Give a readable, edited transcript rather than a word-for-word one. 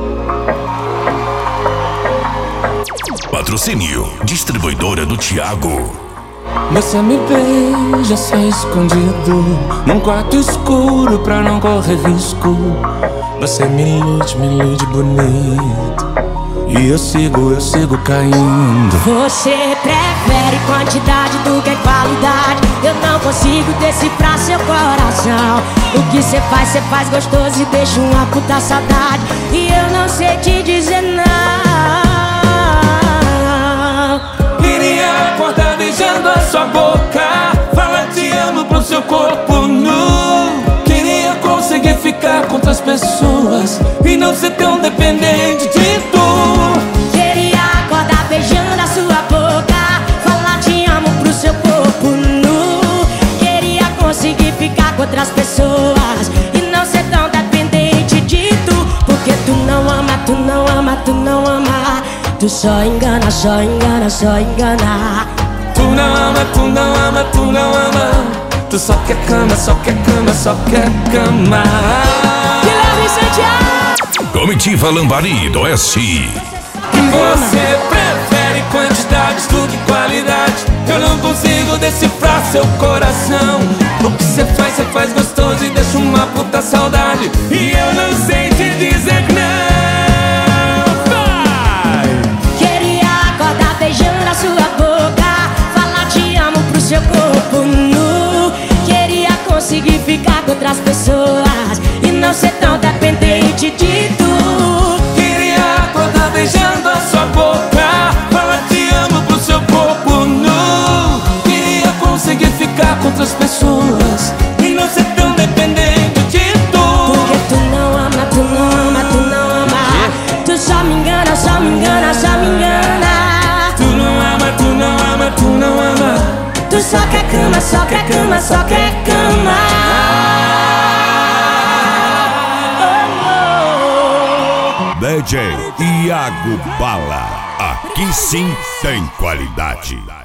Patrocínio, distribuidora do Thiago. Você me beija só escondido, num quarto escuro pra não correr risco. Você me ilude bonito, e eu sigo caindo. Você prefere quantidade do que qualidade. Eu não consigo decifrar seu coração. O que cê faz gostoso e deixa uma puta saudade. E eu não sei te dizer não. Queria acordar beijando a sua boca, falar te amo pro seu corpo nu. Queria conseguir ficar com outras pessoas e não ser tão dependente de tu. Queria acordar beijando a sua boca, falar te amo pro seu corpo nu. Queria conseguir ficar com outras pessoas e não ser tão dependente de tu. Porque tu não ama, tu não ama, tu não ama. Tu só engana, só engana, só engana. Tu não ama, tu não ama, tu não ama. Tu só quer cama, só quer cama, só quer cama. Guilherme Santiago. Comitiva Lambari do Oeste. Você prefere quantidades do que qualidade. Eu não consigo decifrar seu coração. O que cê faz gostoso e deixa uma puta saudade. E eu não sei te dizer não. Beijando a sua boca, falar te amo pro seu corpo nu. Queria conseguir ficar com outras pessoas e não ser tão dependente de tu. Queria acordar beijando a sua boca, falar te amo pro seu corpo nu. Queria conseguir ficar com outras pessoas e não ser tão dependente de tu. Porque tu não ama, tu não ama, tu não ama. Tu só me engana, só me engana, só me engana. Tu não ama. Tu só quer cama, só quer cama, só quer cama. DJ Thiago Bala. Aqui sim tem qualidade.